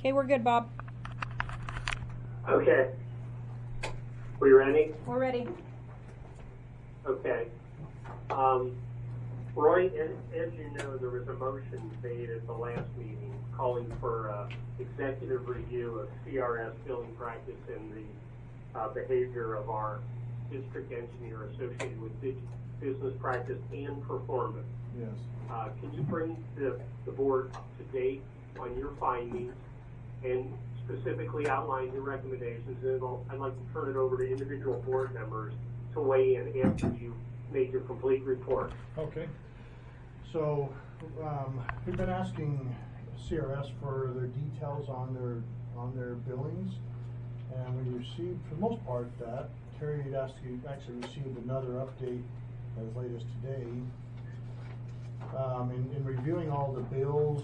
Okay, we're good, Bob. Okay. We ready? We're ready. Okay. Roy, as you know, there was a motion made at the last meeting calling for executive review of CRS billing practice and the behavior of our district engineer associated with business practice and performance. Yes. Can you bring the board up to date on your findings and specifically outline your recommendations? And I'd like to turn it over to individual board members to weigh in after you made your complete report. Okay. So we've been asking CRS for their details on their billings, and we received, for the most part, that. Terry had actually received another update as late as today. In reviewing all the bills,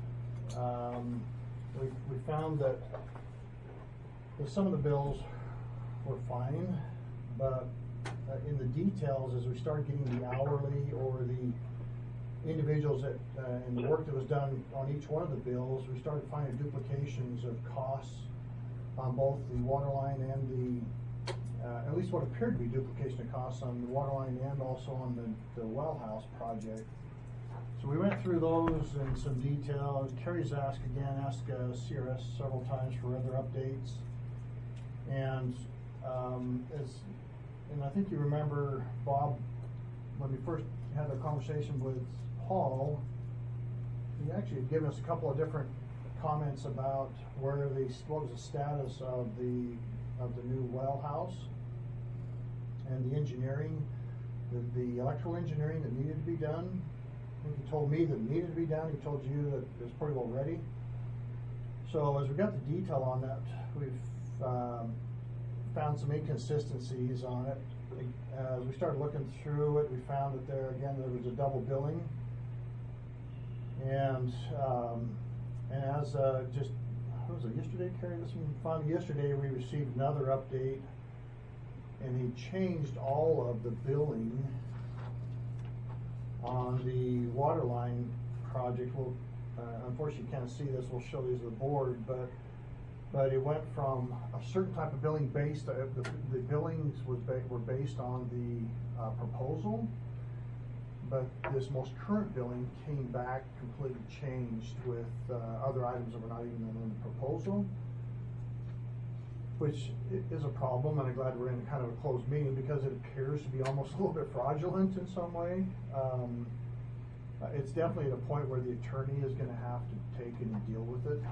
we found that some of the bills were fine, but in the details, as we started getting the hourly or the individuals that and the work that was done on each one of the bills, we started finding duplications of costs on both the water line and the, at least what appeared to be duplication of costs on the water line and also on the well house project. So we went through those in some detail. Terry's asked CRS several times for other updates. And and I think you remember, Bob, when we first had the conversation with Paul, he actually had given us a couple of different comments about what was the status of the new well house and the engineering, the electrical engineering that needed to be done. I think he told me that it needed to be done. He told you that it was pretty well ready. So as we got the detail on that, we've found some inconsistencies on it. As we started looking through it, we found that there was a double billing. And as just, what was it, yesterday, Carrie? Finally yesterday we received another update, and he changed all of the billing on the water line project. Well, unfortunately you can't see this, we'll show these to the board, but it went from a certain type of billing based, the billings were based on the proposal, but this most current billing came back completely changed with other items that were not even in the proposal, which is a problem, and I'm glad we're in kind of a closed meeting because it appears to be almost a little bit fraudulent in some way. It's definitely at a point where the attorney is going to have to take and deal with it.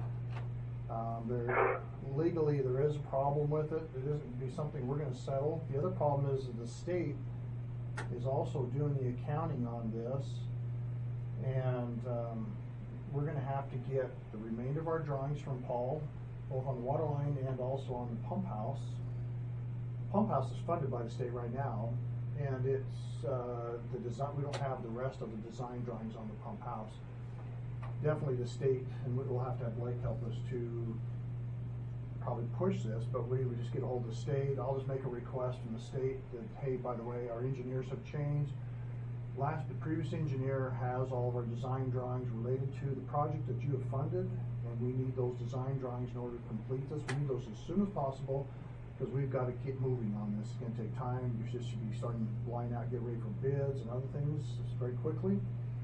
Legally, there is a problem with it. It isn't be something we're going to settle. The other problem is that the state is also doing the accounting on this, and we're going to have to get the remainder of our drawings from Paul, both on the water line and also on the pump house. The pump house is funded by the state right now, and it's the design. We don't have the rest of the design drawings on the pump house. Definitely the state, and we'll have to have Blake help us to probably push this, but we would just get a hold of the state. I'll just make a request from the state that, hey, by the way, our engineers have changed. The previous engineer has all of our design drawings related to the project that you have funded, and we need those design drawings in order to complete this. We need those as soon as possible because we've got to get moving on this. It's going to take time. You should be starting to line out, get ready for bids and other things very quickly.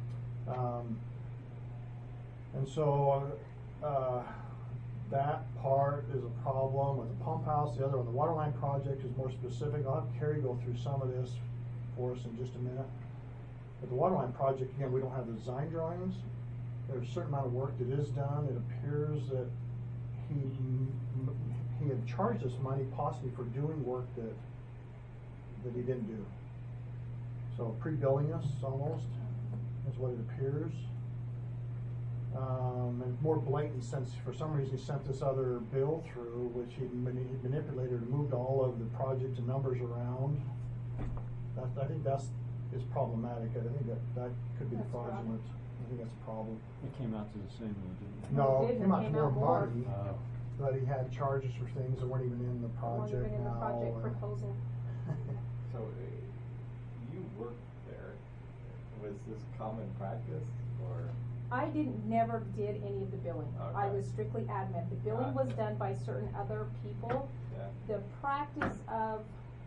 And so that part is a problem with the pump house. The other on the water line project is more specific. I'll have Carrie go through some of this for us in just a minute. But the water line project, again, we don't have the design drawings. There's a certain amount of work that is done. It appears that he had charged us money possibly for doing work that he didn't do. So pre-billing us almost is what it appears. And more blatant, since for some reason he sent this other bill through, which he manipulated and moved all of the project and numbers around. I think that's problematic. I think that could be fraudulent. I think that's a problem. It came out to the same, didn't it? No, it came out to more money, but he had charges for things that weren't even in the project in the project proposal. So you worked there. Was this common practice, or? never did any of the billing. I Okay. was strictly admin. The billing was done by certain other people. Yeah. The practice of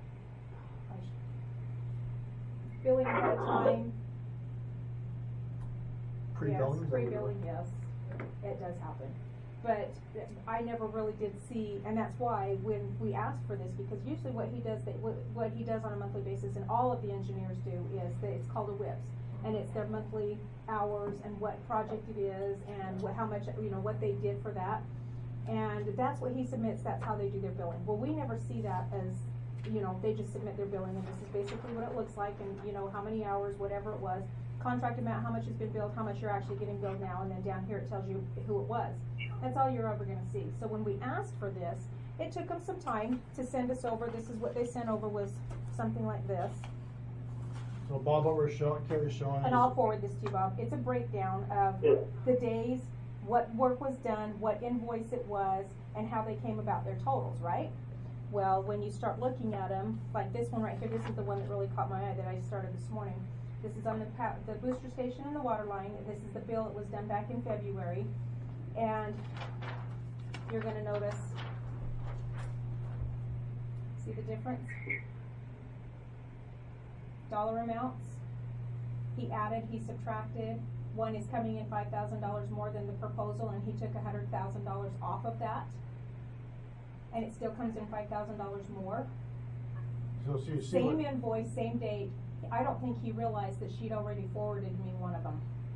billing ahead of time. Pre-billing? Yes, is that what it pre-billing, yes, it does happen. But I never really did see, and that's why when we asked for this, because usually what he does, what he does on a monthly basis, and all of the engineers do, is that it's called a WIPS. And it's their monthly hours and what project it is and how much, what they did for that. And that's what he submits, that's how they do their billing. Well, we never see that as, they just submit their billing, and this is basically what it looks like, and how many hours, whatever it was. Contract amount, how much has been billed, how much you're actually getting billed now, and then down here it tells you who it was. That's all you're ever gonna see. So when we asked for this, it took them some time to send us over. This is what they sent over, was something like this. So Bob, what Carrie's showing And is- I'll forward this to you, Bob. It's a breakdown of Yeah. the days, what work was done, what invoice it was, and how they came about their totals, right? Well, when you start looking at them, like this one right here, this is the one that really caught my eye that I started this morning. This is on the booster station and the water line. This is the bill that was done back in February. And you're gonna notice, see the difference? Dollar amounts. He added, he subtracted. One is coming in $5,000 more than the proposal, and he took $100,000 off of that. And it still comes in $5,000 more. So you see Same what, invoice, same date. I don't think he realized that she'd already forwarded me one of them.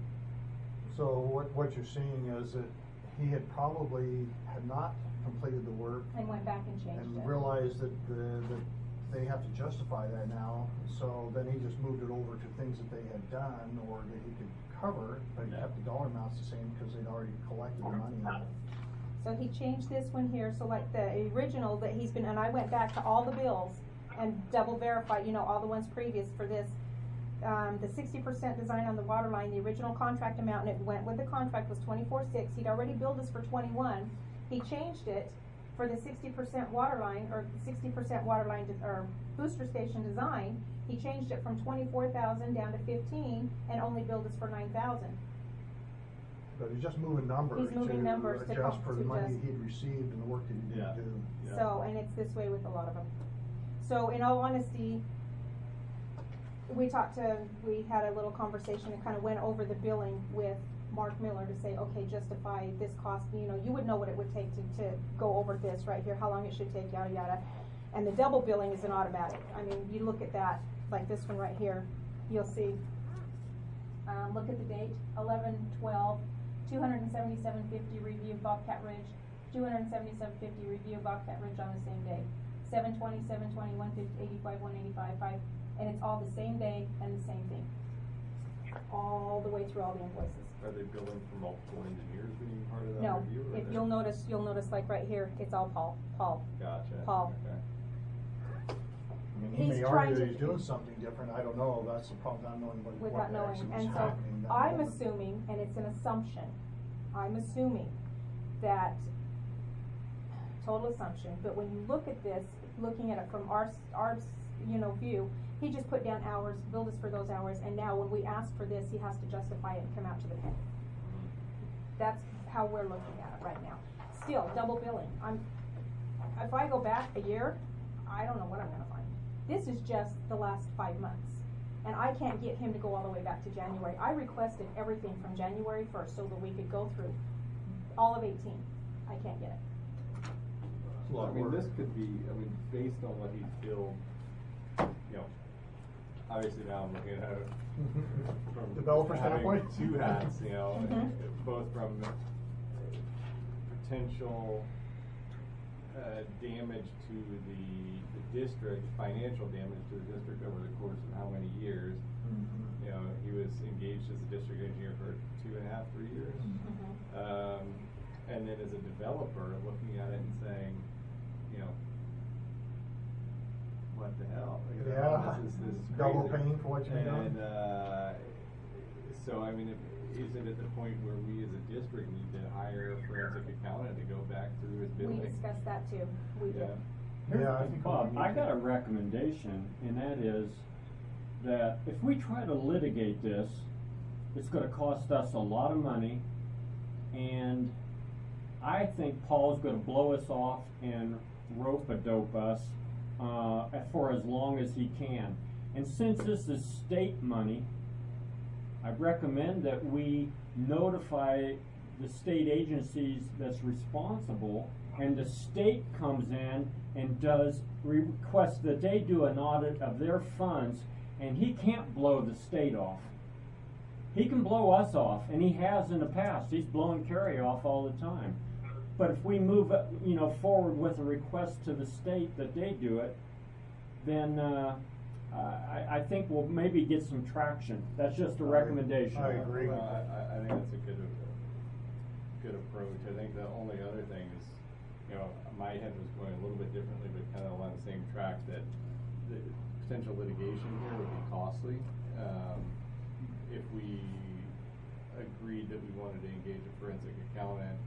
so what you're seeing is that he had probably had not completed the work And went back and changed and it. realized that they have to justify that now, so then he just moved it over to things that they had done or that he could cover, but he kept the dollar amounts the same because they'd already collected the money on it. So he changed this one here, so like the original that he's been, and I went back to all the bills and double verified, all the ones previous for this. The 60% design on the water line, the original contract amount, and it went with the contract, was $24,600. He'd already billed us for $21,000. He changed it for the 60% water line, or 60% water line, or booster station design. He changed it from $24,000 down to $15,000 and only billed us for $9,000. But he's just moving numbers He's moving numbers to adjust for the to money adjust. he'd received and the work that he Yeah. didn't do. Yeah. So, and it's this way with a lot of them. So in all honesty, we had a little conversation and kind of went over the billing with Mark Miller to say, okay, justify this cost, you would know what it would take to go over this right here, how long it should take, yada, yada. And the double billing is an automatic. I mean, you look at that, like this one right here, you'll see, look at the date, 11/12, 277.50 review Bobcat Ridge, 277.50 review Bobcat Ridge on the same day, 7/20, 7/20, 185, 185, 5, and it's all the same day and the same thing, all the way through all the invoices. Are they billing for multiple engineers being part of that No, review? or if they- you'll notice like right here, it's all Paul. Gotcha. Paul. Okay. I mean, he He's may trying argue to- that he's doing something different, I don't know, that's the problem, not knowing what Without knowing, actually was and so happening that I'm moment. assuming, and it's an assumption, I'm assuming that, total assumption, but when you look at this, looking at it from our view, he just put down hours, billed us for those hours, and now when we ask for this, he has to justify it and come out to the penny. That's how we're looking at it right now. Still, double billing. If I go back a year, I don't know what I'm gonna find. This is just the last 5 months. And I can't get him to go all the way back to January. I requested everything from January 1st so that we could go through all of 18. I can't get it. It's a lot I of mean, work. this could be, based on what he's billed, obviously now I'm looking at it from Developer having standpoint? two hats, Mhm. both from potential damage to the district, financial damage to the district over the course of how many years. Mhm. He was engaged as a district engineer for 2.5, 3 years. Mm-hmm. And then as a developer, looking at it and saying, what the hell? Yeah, This is double crazy. paying for what you've done. And, so I mean, is it at the point where we as a district need to hire a forensic accountant to go back through his billing? We discussed that too. We did. Yeah. Yeah, I think Bob, we I need got to- a recommendation, and that is that if we try to litigate this It's gonna cost us a lot of money, and I think Paul's gonna blow us off and rope-a-dope us, for as long as he can. And since this is state money, I recommend that we notify the state agencies that's responsible, and the state comes in and does request that they do an audit of their funds, and he can't blow the state off. He can blow us off, and he has in the past. He's blown Kerry off all the time. But if we move, forward with a request to the state that they do it, then I think we'll maybe get some traction. That's just a recommendation. I agree. Well, I think that's a good approach. I think the only other thing is, my head was going a little bit differently, but kind of along the same track, that the potential litigation here would be costly. If we agreed that we wanted to engage a forensic accountant,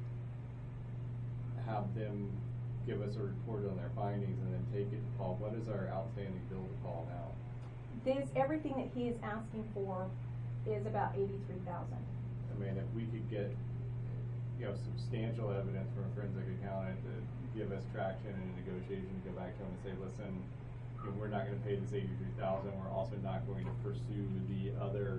have them give us a report on their findings, and then take it to Paul. What is our outstanding bill to Paul now? Everything that he is asking for is about $83,000. I mean, if we could get, substantial evidence from a forensic accountant to give us traction in a negotiation, to go back to him and say, listen, we're not gonna pay this $83,000, we're also not going to pursue the other,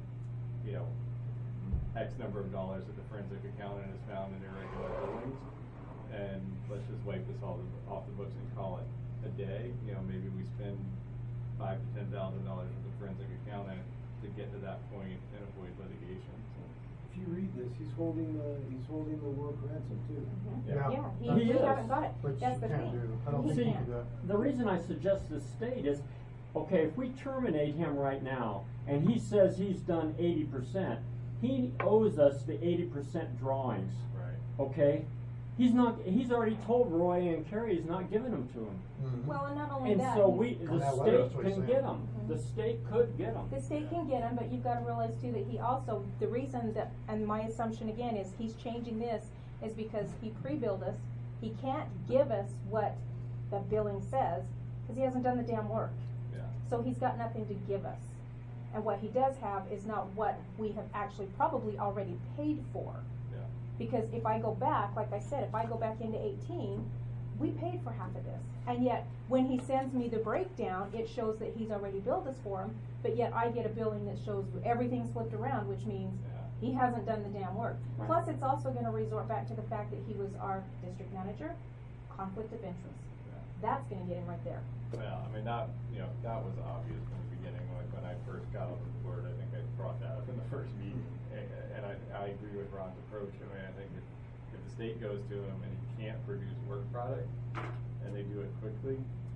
X number of dollars that the forensic accountant has found in irregular billings, and let's just wipe this all off the books and call it a day. Maybe we spend $5,000 to $10,000 with the forensic accountant to get to that point and avoid litigation. So. If you read this, he's holding the work ransom too. Yeah, He we is. haven't got it. Which That's you the can't thing. do. I don't He think you can't. can do that. The reason I suggest the state is, okay, if we terminate him right now, and he says he's done 80%, he owes us the 80% drawings, Right. okay? He's already told Roy and Kerry he's not giving them to him. Mhm. Well, and not only And that. so he's- the On that letter, that's state what he's can saying. get them. The state could get them. The state can get him, but you've got to realize too that he also, the reason that, and my assumption again is he's changing this is because he pre-billed us. He can't give us what the billing says because he hasn't done the damn work. Yeah. So he's got nothing to give us. And what he does have is not what we have actually probably already paid for. Yeah. Because if I go back, like I said, if I go back into 18, we paid for half of this. And yet, when he sends me the breakdown, it shows that he's already billed us for him, but yet I get a billing that shows everything's flipped around, which means Yeah. he hasn't done the damn work. Right. Plus, it's also gonna resort back to the fact that he was our district manager, conflict of interest. Yeah. That's gonna get him right there. Well, I mean, that was obvious from the beginning. When I first got on the board, I think I brought that up in the first meeting, and I agree with Ron's approach. I mean, I think if the state goes to him and he can't produce work product, and they do it quickly,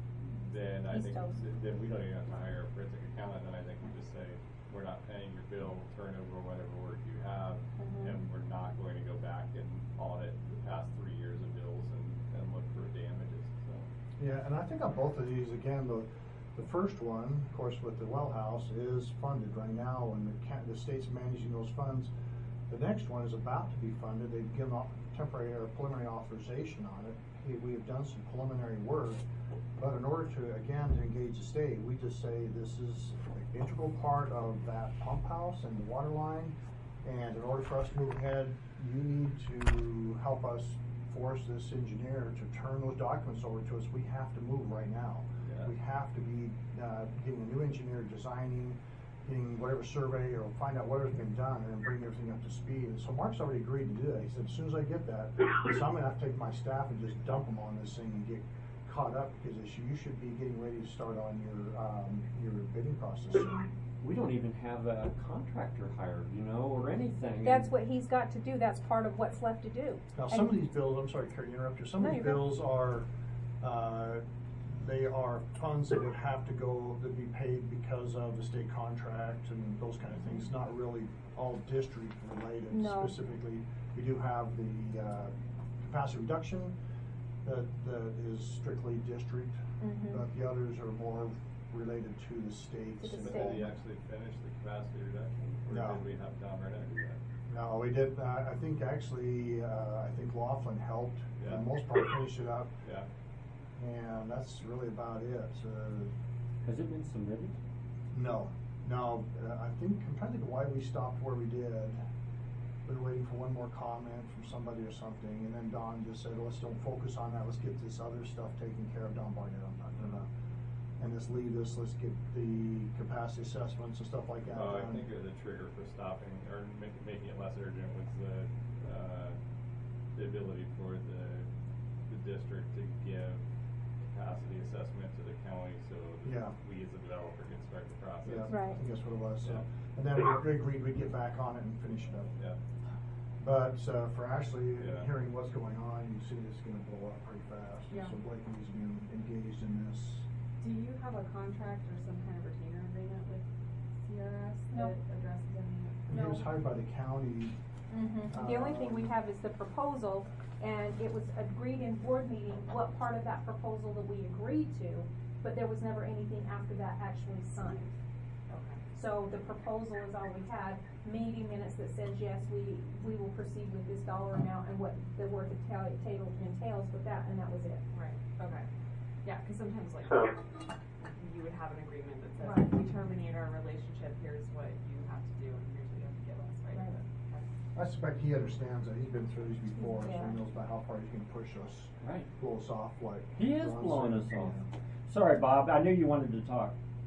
then I He's think toast. then we don't even have to hire a forensic accountant. Then I think we just say, we're not paying your bill, turn over whatever work you have, Mhm. and we're not going to go back and audit the past 3 years of bills and look for damages. So. Yeah, and I think on both of these, again, the first one, of course, with the well house is funded right now, and the state's managing those funds. The next one is about to be funded. They've given temporary or preliminary authorization on it. We have done some preliminary work, but in order to, again, to engage the state, we just say this is an integral part of that pump house and the water line, and in order for us to move ahead, you need to help us force this engineer to turn those documents over to us. We have to move right now. Yeah. We have to be getting a new engineer, designing, getting whatever survey, or find out whatever's been done, and then bring everything up to speed. And so Mark's already agreed to do that. He said, as soon as I get that, so I'm gonna have to take my staff and just dump them on this thing and get caught up, because you should be getting ready to start on your bidding process soon. We don't even have a contractor hired, or anything. That's what he's got to do. That's part of what's left to do. Now, And- some of these bills, I'm sorry, Carrie, to interrupt you, some No, of these you're good. bills are, they are funds that would have to go, that be paid because of the state contract and those kind of things, not really all district related. No. Specifically, we do have the, capacity reduction that is strictly district, Mhm. but the others are more related to the states. To the But state. did he actually finish the capacity reduction? Or No. did we have Don Reddick do that? No, we did, I think actually, I think Laughlin helped, for Yeah. the most part, finish it up. Yeah. And that's really about it. Has it been submitted? No, No, I think, I'm trying to think of why we stopped where we did. We were waiting for one more comment from somebody or something, and then Don just said, let's don't focus on that, let's get this other stuff taken care of. Don Barnett, I'm not gonna, and let's leave this, let's get the capacity assessments and stuff like that I done. think the trigger for stopping or making it less urgent was the ability for the district to give capacity assessment to the county, so Yeah. we as a developer can start the process. Yeah, Right. I think that's what it was, so. Yeah. And then we agreed we'd get back on it and finish it up. Yeah. But, for Ashley, Yeah. hearing what's going on, you see it's gonna blow up pretty fast. Yeah. So Blake needs to be engaged in this. Do you have a contract or some kind of retainer agreement with CRS No. that addresses any? And he was hired by the county. The only thing we have is the proposal, and it was agreed in board meeting what part of that proposal that we agreed to, but there was never anything after that actually signed. Okay. So the proposal is all we had, meeting minutes that says, yes, we will proceed with this dollar amount and what the work entails with that, and that was it. Right, okay. Yeah, cause sometimes like, So- you would have an agreement that says, Right. if we terminate our relationship, here's what you have to do and here's what you have to give us, right? Right. Okay. I suspect he understands that, he's been through these before, so Yeah. he knows about how far he's gonna push us, Right. blow us off like. He is Ron blowing said. us off. Sorry, Bob, I knew you wanted to talk.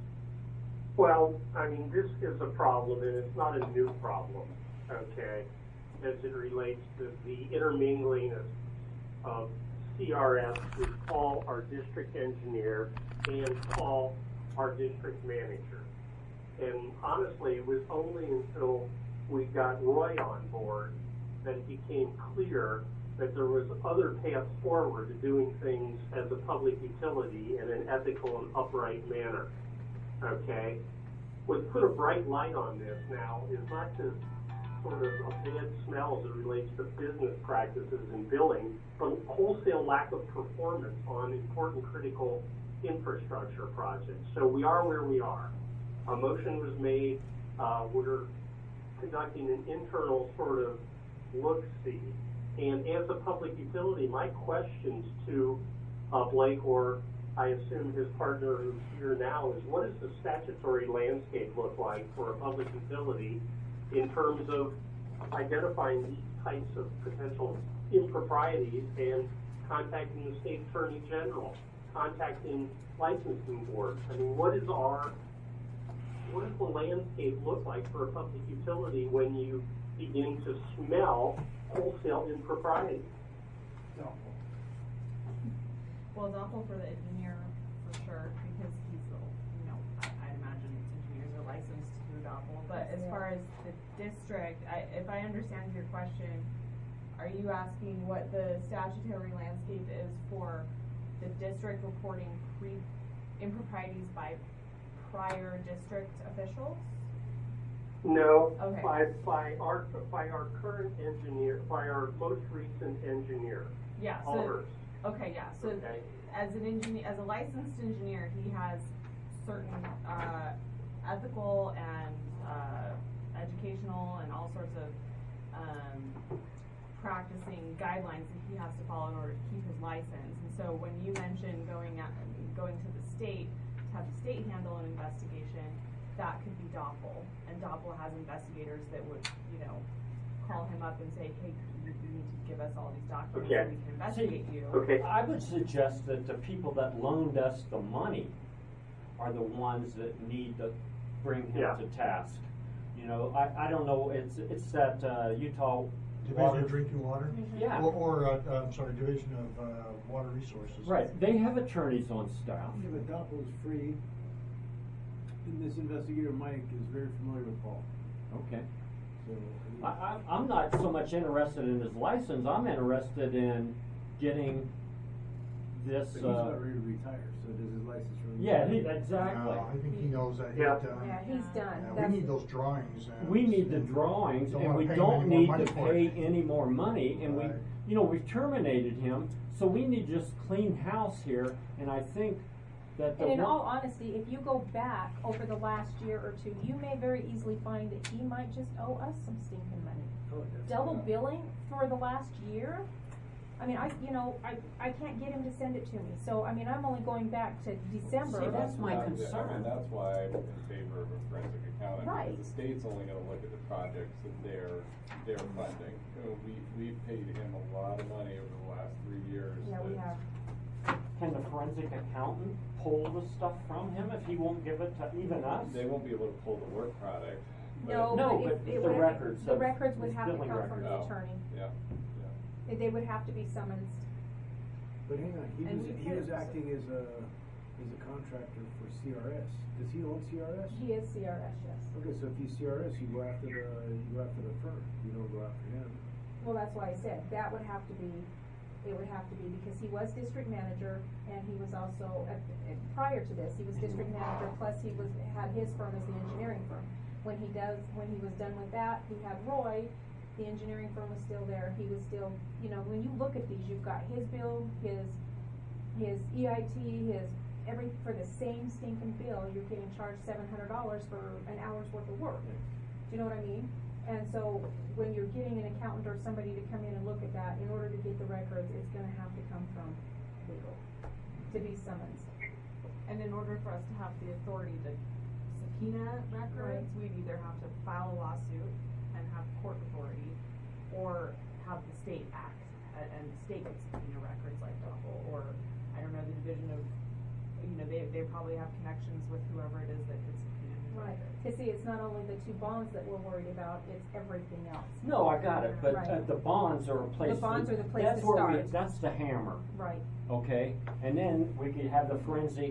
Well, I mean, this is a problem, and it's not a new problem, okay, as it relates to the intermingling of CRS with Paul, our district engineer, and Paul, our district manager. And honestly, it was only until we got Roy on board that it became clear that there was other paths forward to doing things as a public utility in an ethical and upright manner. Okay? What put a bright light on this now is not just sort of a bad smell as it relates to business practices and billing, but wholesale lack of performance on important critical infrastructure projects. So we are where we are. A motion was made. We're conducting an internal sort of look-see. And as a public utility, my questions to Blake, or I assume his partner who's here now, is what does the statutory landscape look like for a public utility in terms of identifying these types of potential improprieties and contacting the state attorney general, contacting licensing boards? I mean, what does the landscape look like for a public utility when you begin to smell wholesale impropriety? Well, it's awful for the engineer, for sure, because he's, I'd imagine engineers are licensed to do DOPL, but as far as the district, if I understand your question, are you asking what the statutory landscape is for the district reporting improprieties by prior district officials? No, Okay. by our current engineer, by our most recent engineer, Yeah, so, Allhurst. okay, yeah, so Okay. as an engineer, as a licensed engineer, he has certain, ethical and, educational and all sorts of, practicing guidelines that he has to follow in order to keep his license. And so when you mention going to the state, to have the state handle an investigation, that could be DOPL. And DOPL has investigators that would, call him up and say, hey, you need to give us all these documents so Okay. we can investigate you. Okay. I would suggest that the people that loaned us the money are the ones that need to bring him Yeah. to task. I don't know, it's that, Utah Division Water. of Drinking Water? Yeah. Division of Water Resources. Right, they have attorneys on staff. Yeah, but DOPL is free, and this investigator, Mike, is very familiar with Paul, Okay. so. I'm not so much interested in his license, I'm interested in getting this, But he's not ready to retire, so does his license run? yeah, exactly. No, I think he knows that he's Yeah. done. Yeah, he's done. Yeah, That's- we need those drawings. And We need the drawings, Don't and wanna we pay him don't any more need money to for pay it. any more money, and Right. we've terminated him, so we need just clean house here, and I think that the And in one- all honesty, if you go back over the last year or two, you may very easily find that he might just owe us some stinking money. Oh, that's Double enough. billing for the last year? I mean, I can't get him to send it to me, so, I mean, I'm only going back to December. See, that's my And concern. that's why I'm in favor of a forensic accountant, Right. because the state's only gonna look at the projects that they're funding. We've paid him a lot of money over the last 3 years. Yeah, we that- have. Can the forensic accountant pull the stuff from him if he won't give it to even us? They won't be able to pull the work product. No, No, but but it the would, records the of records would his have to billing come from the records. attorney. Yeah, yeah. They would have to be summoned. But hang on, And we he was could- acting as a contractor for CRS. Does he own CRS? He is CRS, yes. Okay, so if he's CRS, you go after the firm, you don't go after him. Well, that's why I said, that would have to be, it would have to be, because he was district manager, and he was also, prior to this, he was district manager, plus he had his firm as the engineering firm. When he was done with that, he had Roy, the engineering firm was still there, he was still, when you look at these, you've got his bill, his EIT, for the same stinking bill, you're getting charged $700 for an hour's worth of work. Do you know what I mean? And so, when you're getting an accountant or somebody to come in and look at that, in order to get the records, it's gonna have to come from legal, to be summoned. And in order for us to have the authority to subpoena records, Right. we'd either have to file a lawsuit and have court authority, or have the state act, and the state could subpoena records like Doppel, or, I don't know, the division of, they probably have connections with whoever it is that could subpoena his Right, records. cause see, it's not only the 2 bonds that we're worried about, it's everything else. No, I got it, but Right. the bonds are a place. The bonds are the place that's to where start. That's the hammer, Right, okay? And then we could have the forensic,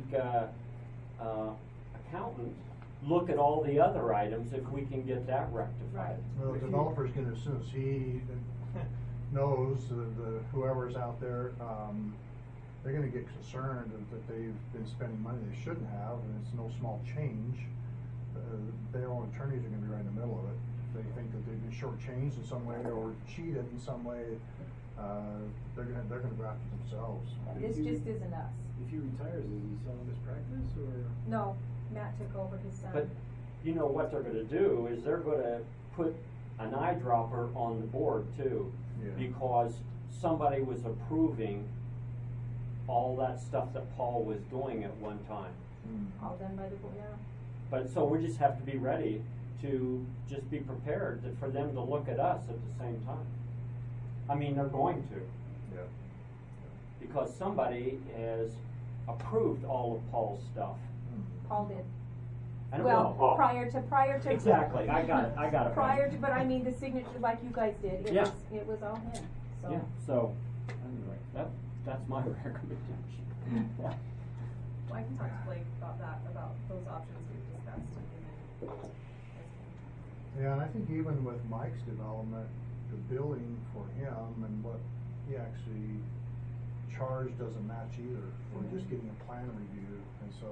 accountant look at all the other items if we can get that rectified. Right. Well, the developer's gonna, as soon as he knows whoever's out there, they're gonna get concerned that they've been spending money they shouldn't have, and it's no small change. Their own attorneys are gonna be right in the middle of it. If they think that they've been shortchanged in some way or cheated in some way, they're gonna go after themselves. this just isn't us. If he retires, is he selling his practice, or? No, Matt took over his son. But you know what they're gonna do is they're gonna put an eyedropper on the board too. Yeah. Because somebody was approving all that stuff that Paul was doing at one time. All done by the, But so we just have to be ready to just be prepared for them to look at us at the same time. I mean, they're going to. Yeah. Because somebody has approved all of Paul's stuff. Paul did. I don't Well, know. prior to. Exactly, I got it. Prior to, but I mean, the signature, like you guys did, Yeah. it was all him, so. Yeah, so, anyway, that's my recommendation. Well, I can talk to Blake about that, about those options we've discussed, and then. Yeah, and I think even with Mike's development, the billing for him and what he actually charged doesn't match either for just getting a plan review. And so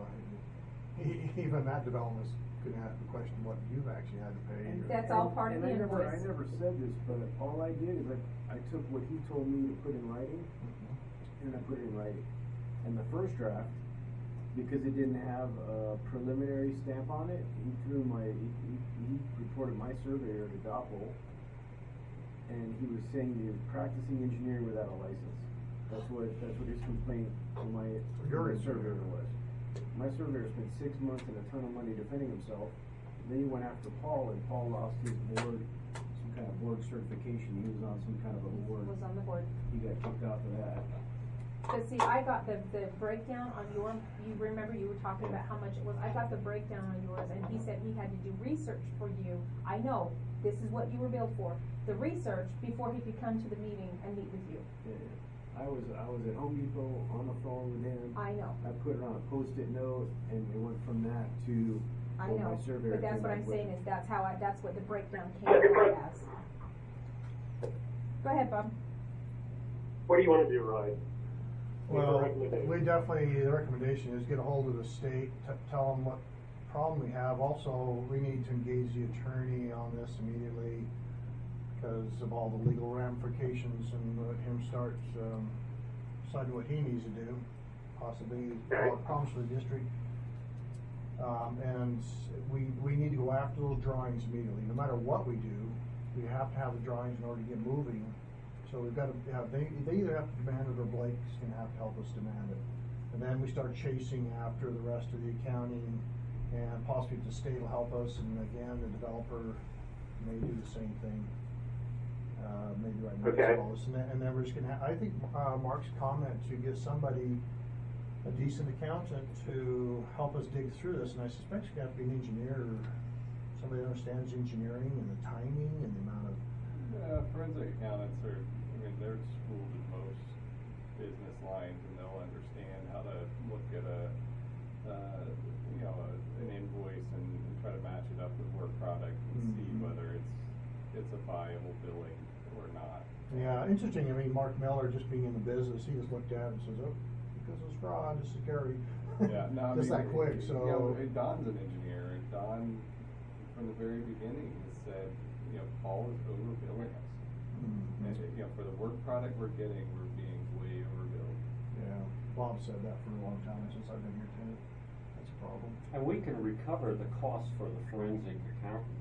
even that development's gonna have to question what you've actually had to pay. That's all part of the And I invoice. never said this, but all I did is I took what he told me to put in writing, and I put it in writing. And the first draft, because it didn't have a preliminary stamp on it, he reported my surveyor to Doppel, and he was saying he was practicing engineering without a license. That's what his complaint to my surveyor was. My surveyor spent 6 months and a ton of money defending himself. Then he went after Paul, and Paul lost his board, some kind of board certification. He was on some kind of a board. Was on the board. He got kicked out for that. But see, I got the breakdown on you remember you were talking about how much it was, I got the breakdown on yours, and he said he had to do research for you. I know, this is what you were billed for, the research before he could come to the meeting and meet with you. Yeah. I was at Home Depot on the phone with him. I know. I put it on a Post-it note, and it went from that to I what know, my surveyor but that's came what up I'm with. saying is that's what the breakdown came out as. Go ahead, Bob. What do you wanna do, Ryan? Well, we definitely, the recommendation is get a hold of the state, tell them what problem we have. Also, we need to engage the attorney on this immediately because of all the legal ramifications and let him start deciding what he needs to do, possibly problems for the district. And we need to go after those drawings immediately. No matter what we do, we have to have the drawings in order to get moving So we've got to, they either have to demand it or Blake's gonna have to help us demand it. And then we start chasing after the rest of the accounting, and possibly the state will help us, and again, the developer may do the same thing. Maybe right now Okay. as well. And then we're just gonna, I think, Mark's comment to get somebody, a decent accountant to help us dig through this, and I suspect it's gonna have to be an engineer, somebody that understands engineering and the timing and the amount of. Forensic accountants are, I mean, they're schooled in most business lines, and they'll understand how to look at an invoice and try to match it up with work product and see whether it's a viable billing or not. Yeah, interesting. I mean, Mark Miller, just being in the business, he just looked at it and says, "Oh, because it's fraud, it's security." Yeah, no, I just mean, that quick. So you know, Don's an engineer, and Don, from the very beginning, has said, you know, Paul is overbilling us. And, you know, for the work product we're getting, we're being way overbilled. yeah, Bob said that for a long time since I've been here too. That's a problem. And we can recover the cost for the forensic accountant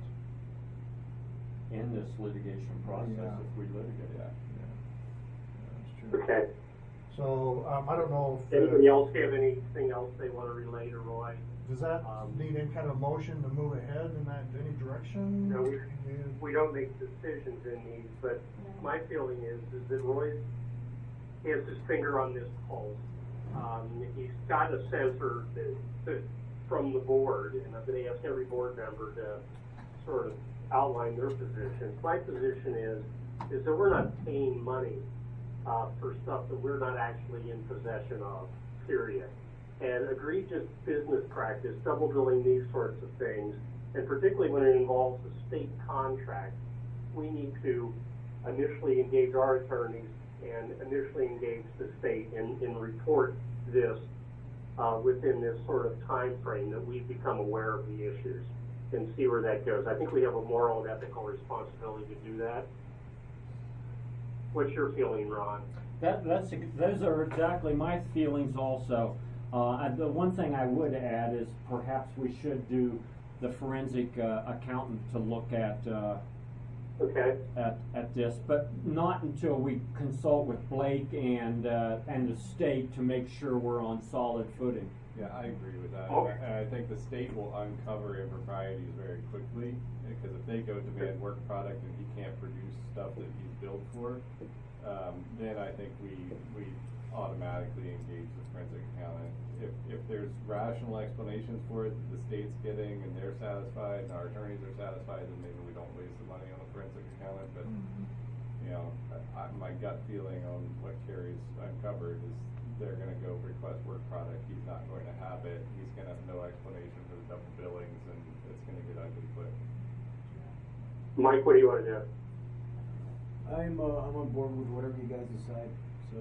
in this litigation process Yeah. if we litigate. Yeah, that's true. Okay. So I don't know if Anybody else have anything else they want to relay to Roy? does that need any kind of motion to move ahead in that any direction? No, we don't make decisions in these, but my feeling is that Roy has his finger on this pulse. He's got a sense from the board, and I've been asked every board member to sort of outline their positions. My position is that we're not paying money for stuff that we're not actually in possession of, period. And egregious business practice, double billing, these sorts of things, and particularly when it involves a state contract, we need to initially engage our attorneys and initially engage the state and report this within this sort of time frame that we've become aware of the issues and see where that goes. I think we have a moral and ethical responsibility to do that. What's your feeling, Ron? Those are exactly my feelings also. The one thing I would add is perhaps we should do the forensic accountant to look at Okay. at this, but not until we consult with Blake and the state to make sure we're on solid footing. Yeah, I agree with that. Oh. And I think the state will uncover improprieties very quickly, because if they go demand work product and he can't produce stuff that he's billed for, then I think we automatically engage the forensic accountant. If there's rational explanations for it that the state's getting and they're satisfied and our attorneys are satisfied, then maybe we don't waste the money on a forensic accountant. But you know, my gut feeling on what Carrie's uncovered is they're going to go request work product. He's not going to have it. He's going to have no explanation for the double billings, and it's going to get ugly quick. Mike, what do you want to do? I'm on board with whatever you guys decide, so.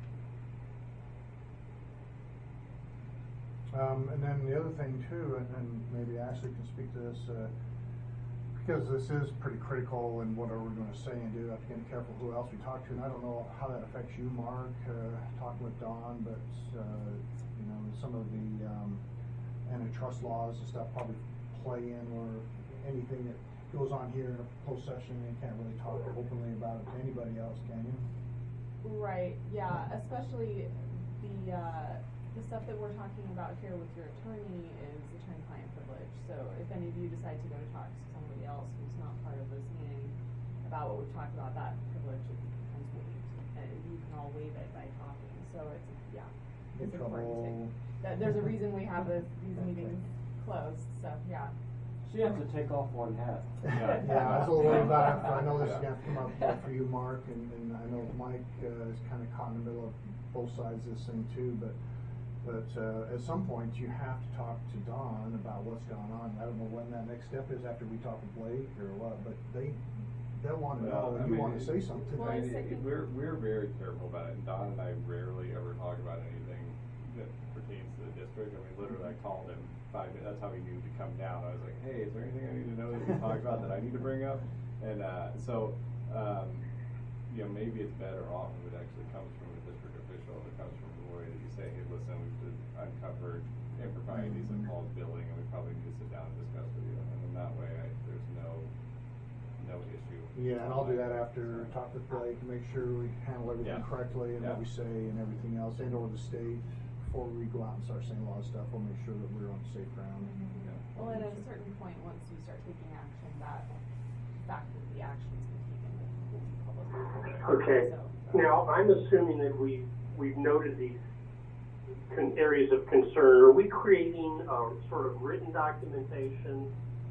And then the other thing too, and maybe Ashley can speak to this, because this is pretty critical in whatever we're going to say and do. I have to be careful who else we talk to, and I don't know how that affects you, Mark, talking with Don, but you know, some of the antitrust laws and stuff probably play in, or anything that goes on here in a closed session, you can't really talk openly about it to anybody else, can you? Right, yeah, especially the stuff that we're talking about here with your attorney is attorney-client privilege. So if any of you decide to go to talk to somebody else who's not part of this meeting about what we've talked about, that privilege becomes waived, and you can all waive it by talking. So it's, yeah, it's important to, there's a reason we have these meetings closed, so yeah. So you have to take off one hat. Yeah, I was a little worried about it. I know this is going to come up for you, Mark, and I know Mike is kind of caught in the middle of both sides of this thing too, but at some point you have to talk to Don about what's going on. I don't know when that next step is after we talk to Blake or what, but they'll want to know, and you want to say something. Well, We're very careful about it, and Don and I rarely ever talk about anything that pertains to the district. I mean, literally, I called him 5 minutes. That's how he knew to come down. I was like, "Hey, is there anything I need to know that we talked about that I need to bring up?" And you know, maybe it's better off if it actually comes from a district official, if it comes from Roy, that you say, "Hey, listen, we've uncovered improprieties in Paul's billing, and we probably need to sit down and discuss with you." And then that way, there's no no issue. Yeah, and I'll do that after, talk with Blake, and make sure we handle everything Yeah. correctly and what Yeah. we say and everything else, and or the state, before we go out and start saying a lot of stuff, we'll make sure that we're on safe ground. Yeah. Well, at a certain point, once you start taking action, that fact that the action's been taken will be public record. Okay. So, Now, I'm assuming that we've noted these areas of concern. Are we creating a sort of written documentation,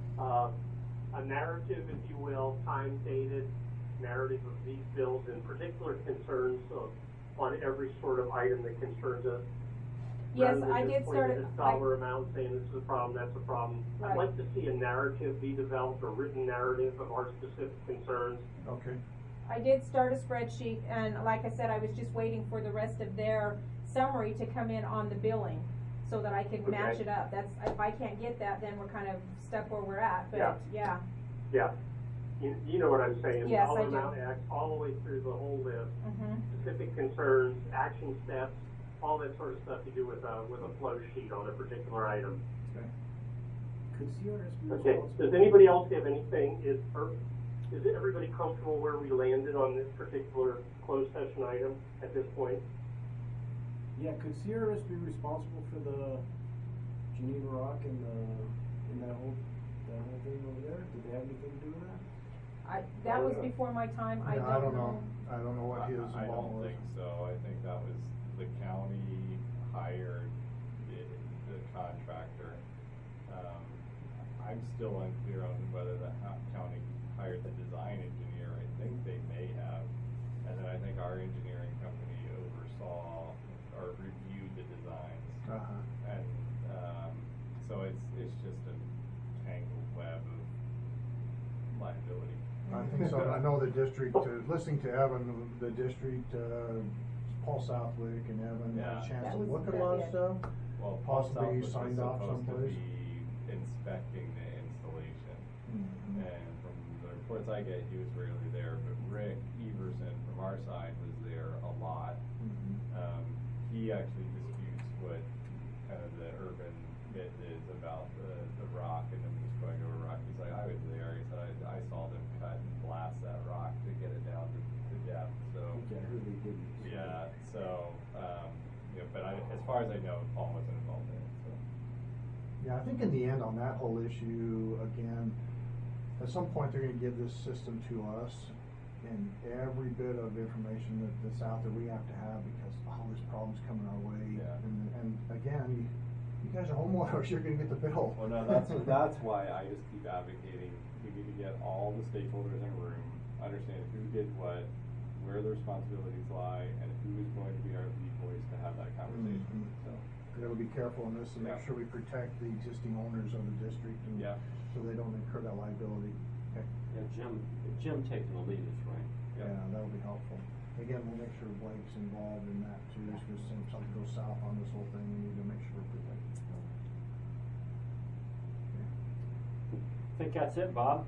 a narrative, if you will, time-dated narrative of these bills and particular concerns on every sort of item that concerns us? Yes, Rather than I just did pointing start at it. dollar amount saying this is a problem, that's a problem. Right. I'd like to see a narrative be developed, a written narrative of our specific concerns. Okay. I did start a spreadsheet, and like I said, I was just waiting for the rest of their summary to come in on the billing, so that I could match Okay. it up. That's, if I can't get that, then we're kind of stuck where we're at, Yeah. but, yeah. Yeah. You know what I'm saying? Yes, Dollar I do. amount X, all the way through the whole list. Mhm. Specific concerns, action steps, all that sort of stuff you do with a flow sheet on a particular item. Okay. Could CRS be Okay, responsible? does anybody else have anything, is everybody comfortable where we landed on this particular closed session item at this point? Yeah, could CRS be responsible for the Geneva Rock and that whole thing over there? Did they have anything to do with that? That was before my time, I Yeah, don't know. I don't know what his I don't involvement was. think so. I think that was the county hired the contractor. I'm still unclear on whether the county hired the design engineer. I think they may have. And then I think our engineering company oversaw or reviewed the designs. Uh-huh. And so it's just a tangled web of liability. I think so. I know the district, listening to Evan, the district, Paul Southwick and Evan had a Yeah. chance That to was- look at a that lot of did. stuff. Well, Paul Possibly Southwick signed was off supposed to someplace. be inspecting the installation. Mhm. And from the reports I get, he was rarely there, but Rick Everson from our side was there a lot. Mhm. He actually disputes what kind of the urban myth is about the rock and them just going over rock. He's like, I was there. He said, I saw them cut and blast that rock to get it down to depth. So, Okay, I heard they didn't. yeah, so, but as far as I know, Paul wasn't involved in it, so. Yeah, I think in the end on that whole issue, again, at some point they're gonna give this system to us and every bit of information that's out there we have to have because all these problems coming our way. Yeah. And again, you guys are homeowners, you're gonna get the bill. Well, no, that's why I just keep advocating, we need to get all the stakeholders in a room, understand who did what, where the responsibilities lie, and who is going to be our lead voice to have that conversation, Mhm. so. We gotta be careful in this and make Yeah. sure we protect the existing owners of the district and Yeah. so they don't incur that liability. Okay. Yeah, Jim taking the lead is right. Yeah, that'll be helpful. Again, we'll make sure Blake's involved in that too, because if something goes south on this whole thing, we need to make sure we're protected. I think that's it, Bob.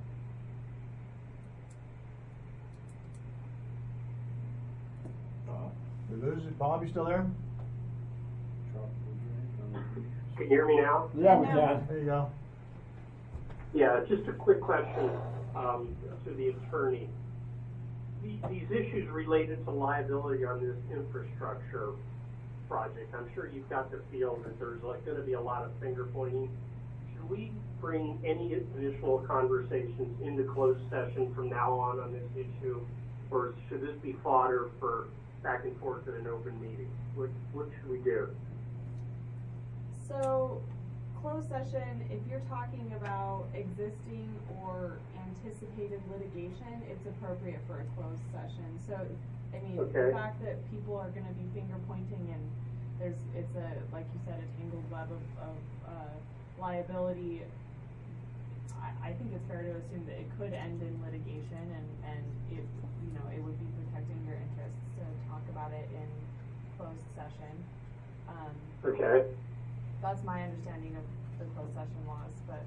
We lose it. Bob, you still there? Can you hear me now? Yeah, we Yeah. can. There you go. Yeah, just a quick question to the attorney. These issues related to liability on this infrastructure project, I'm sure you've got the feel that there's going to be a lot of finger pointing. Should we bring any additional conversations into closed session from now on this issue, or should this be fodder for back and forth in an open meeting? What should we do? So, closed session, if you're talking about existing or anticipated litigation, it's appropriate for a closed session. So, I mean, Okay. the fact that people are gonna be finger pointing and it's like you said, a tangled web of liability, I think it's fair to assume that it could end in litigation and it would be protecting your interests to talk about it in closed session. Okay. That's my understanding of the closed session laws, but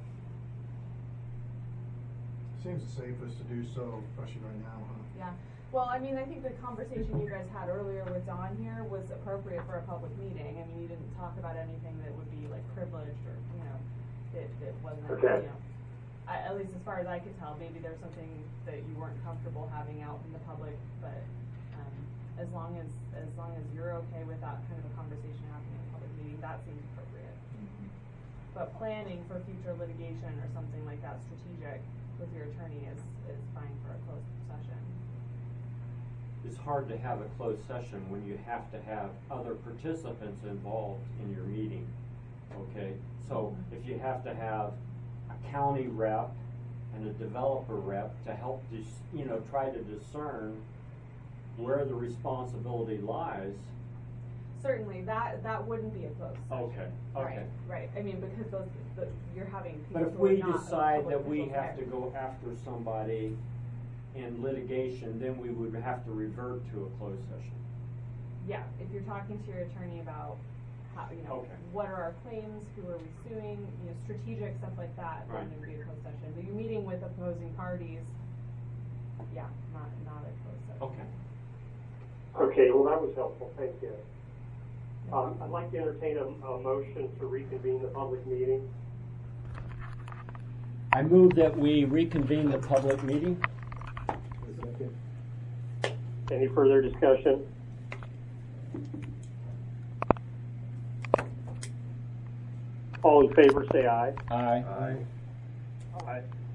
Seems the safest to do so, especially right now, huh? yeah. Well, I mean, I think the conversation you guys had earlier with Don here was appropriate for a public meeting. I mean, you didn't talk about anything that would be like privileged or, that wasn't, Okay. at least as far as I could tell, maybe there's something that you weren't comfortable having out in the public, but, as long as you're okay with that kind of a conversation happening in a public meeting, that seems appropriate. But planning for future litigation or something like that strategic with your attorney is fine for a closed session. It's hard to have a closed session when you have to have other participants involved in your meeting, okay? So if you have to have a county rep and a developer rep to help try to discern where the responsibility lies. Certainly, that wouldn't be a closed session. Okay. Right, I mean, because you're having people But if who are we not of decide public that we officials have to there. go after somebody in litigation, then we would have to revert to a closed session. Yeah, if you're talking to your attorney about how, Okay. what are our claims, who are we suing, strategic stuff like that, Right. then it would be a closed session. But you're meeting with opposing parties, yeah, not a closed session. Okay. Okay, well, that was helpful, thank you. I'd like to entertain a motion to reconvene the public meeting. I move that we reconvene the public meeting. Any further discussion? All in favor, say aye. Aye. Aye.